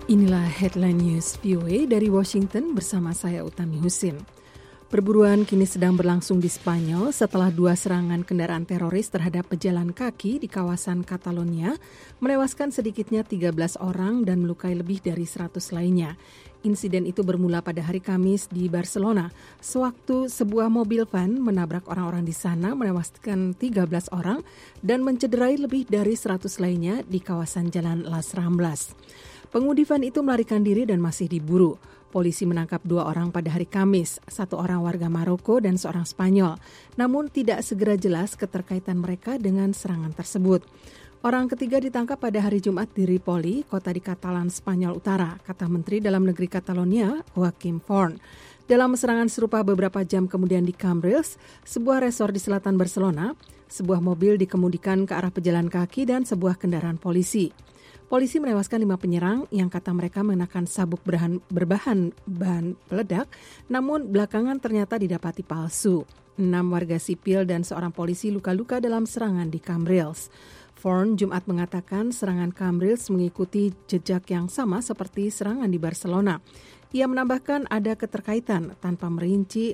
Inilah Headline News VOA dari Washington bersama saya Utami Husin. Perburuan kini sedang berlangsung di Spanyol setelah 2 serangan kendaraan teroris terhadap pejalan kaki di kawasan Catalonia menewaskan sedikitnya 13 orang dan melukai lebih dari 100 lainnya. Insiden itu bermula pada hari Kamis di Barcelona, sewaktu sebuah mobil van menabrak orang-orang di sana menewaskan 13 orang dan mencederai lebih dari 100 lainnya di kawasan Jalan Las Ramblas. Pengemudi van itu melarikan diri dan masih diburu. Polisi menangkap 2 orang pada hari Kamis, 1 orang warga Maroko dan seorang Spanyol. Namun tidak segera jelas keterkaitan mereka dengan serangan tersebut. Orang ketiga ditangkap pada hari Jumat di Ripoli, kota di Katalan, Spanyol Utara, kata Menteri Dalam Negeri Catalonia, Joaquim Forn. Dalam serangan serupa beberapa jam kemudian di Cambrils, sebuah resor di selatan Barcelona, sebuah mobil dikemudikan ke arah pejalan kaki dan sebuah kendaraan polisi. Polisi menewaskan 5 penyerang yang kata mereka mengenakan sabuk berbahan bahan peledak, namun belakangan ternyata didapati palsu. 6 warga sipil dan seorang polisi luka-luka dalam serangan di Cambrils. Forn Jumat mengatakan serangan Cambrils mengikuti jejak yang sama seperti serangan di Barcelona. Ia menambahkan ada keterkaitan tanpa merinci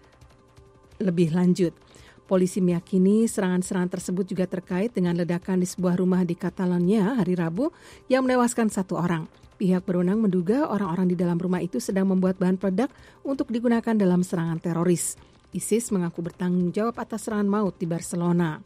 lebih lanjut. Polisi meyakini serangan-serangan tersebut juga terkait dengan ledakan di sebuah rumah di Catalonia hari Rabu yang menewaskan 1 orang. Pihak berwenang menduga orang-orang di dalam rumah itu sedang membuat bahan peledak untuk digunakan dalam serangan teroris. ISIS mengaku bertanggung jawab atas serangan maut di Barcelona.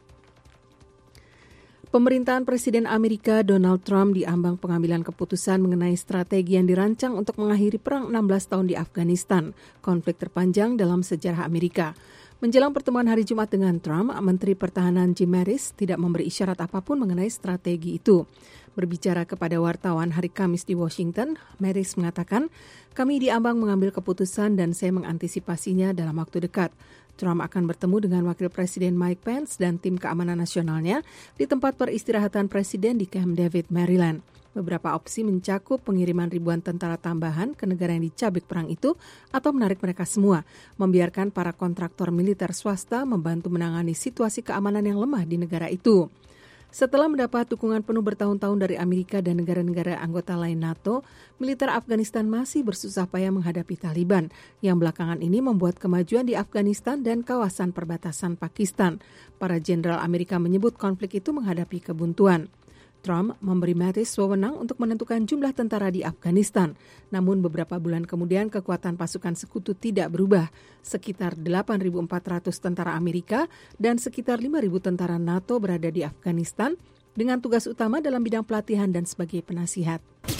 Pemerintahan Presiden Amerika Donald Trump diambang pengambilan keputusan mengenai strategi yang dirancang untuk mengakhiri perang 16 tahun di Afghanistan, konflik terpanjang dalam sejarah Amerika. Menjelang pertemuan hari Jumat dengan Trump, Menteri Pertahanan Jim Mattis tidak memberi isyarat apapun mengenai strategi itu. Berbicara kepada wartawan hari Kamis di Washington, Mattis mengatakan, "Kami diambang mengambil keputusan dan saya mengantisipasinya dalam waktu dekat." Trump akan bertemu dengan Wakil Presiden Mike Pence dan tim keamanan nasionalnya di tempat peristirahatan Presiden di Camp David, Maryland. Beberapa opsi mencakup pengiriman ribuan tentara tambahan ke negara yang dicabik perang itu atau menarik mereka semua, membiarkan para kontraktor militer swasta membantu menangani situasi keamanan yang lemah di negara itu. Setelah mendapat dukungan penuh bertahun-tahun dari Amerika dan negara-negara anggota lain NATO, militer Afghanistan masih bersusah payah menghadapi Taliban, yang belakangan ini membuat kemajuan di Afghanistan dan kawasan perbatasan Pakistan. Para jenderal Amerika menyebut konflik itu menghadapi kebuntuan. Trump memberi Mattis wewenang untuk menentukan jumlah tentara di Afghanistan. Namun beberapa bulan kemudian kekuatan pasukan sekutu tidak berubah. Sekitar 8.400 tentara Amerika dan sekitar 5.000 tentara NATO berada di Afghanistan dengan tugas utama dalam bidang pelatihan dan sebagai penasihat.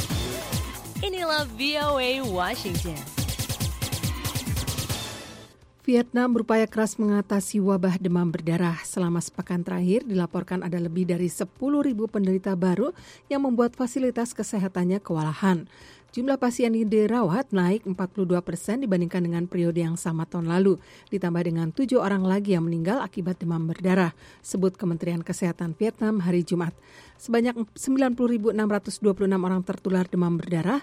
Inilah VOA Washington. Vietnam berupaya keras mengatasi wabah demam berdarah. Selama sepekan terakhir dilaporkan ada lebih dari 10.000 penderita baru yang membuat fasilitas kesehatannya kewalahan. Jumlah pasien yang dirawat naik 42% dibandingkan dengan periode yang sama tahun lalu, ditambah dengan 7 orang lagi yang meninggal akibat demam berdarah, sebut Kementerian Kesehatan Vietnam hari Jumat. Sebanyak 90.626 orang tertular demam berdarah,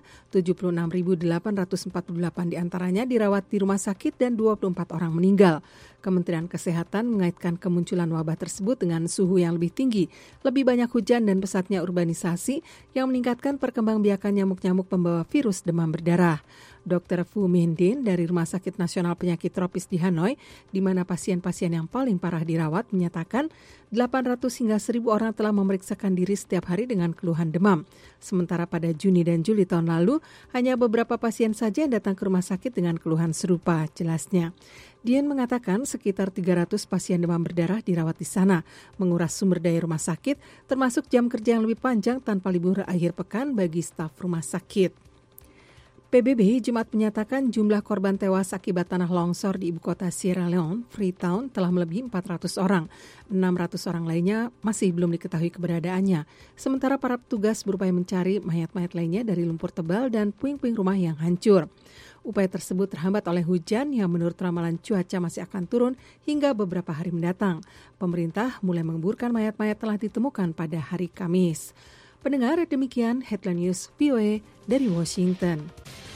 76.848 diantaranya dirawat di rumah sakit dan 24 orang meninggal. Kementerian Kesehatan mengaitkan kemunculan wabah tersebut dengan suhu yang lebih tinggi, lebih banyak hujan dan pesatnya urbanisasi yang meningkatkan perkembangbiakan nyamuk-nyamuk pembawa virus demam berdarah. Dr. Phu Minh Dinh dari Rumah Sakit Nasional Penyakit Tropis di Hanoi, di mana pasien-pasien yang paling parah dirawat, menyatakan 800 hingga 1.000 orang telah memeriksakan diri setiap hari dengan keluhan demam. Sementara pada Juni dan Juli tahun lalu, hanya beberapa pasien saja yang datang ke rumah sakit dengan keluhan serupa, jelasnya. Dien mengatakan sekitar 300 pasien demam berdarah dirawat di sana, menguras sumber daya rumah sakit, termasuk jam kerja yang lebih panjang tanpa libur akhir pekan bagi staf rumah sakit. PBB Jumat menyatakan jumlah korban tewas akibat tanah longsor di ibu kota Sierra Leone, Freetown, telah melebihi 400 orang. 600 orang lainnya masih belum diketahui keberadaannya. Sementara para petugas berupaya mencari mayat-mayat lainnya dari lumpur tebal dan puing-puing rumah yang hancur. Upaya tersebut terhambat oleh hujan yang menurut ramalan cuaca masih akan turun hingga beberapa hari mendatang. Pemerintah mulai menguburkan mayat-mayat telah ditemukan pada hari Kamis. Pendengar, demikian Headline News VOA dari Washington.